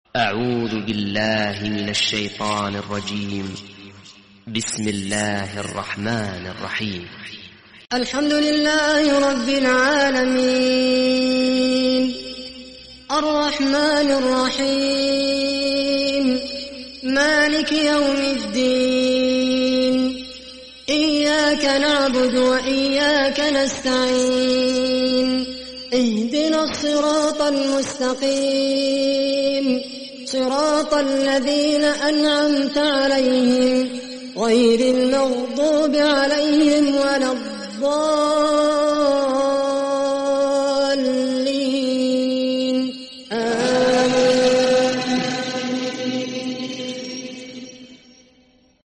أعوذ بالله من الشيطان الرجيم. بسم الله الرحمن الرحيم. الحمد لله رب العالمين، الرحمن الرحيم، مالك يوم الدين، إياك نعبد وإياك نستعين، اهدنا الصراط المستقيم، صراط الذين أنعمت عليهم غير المغضوب عليهم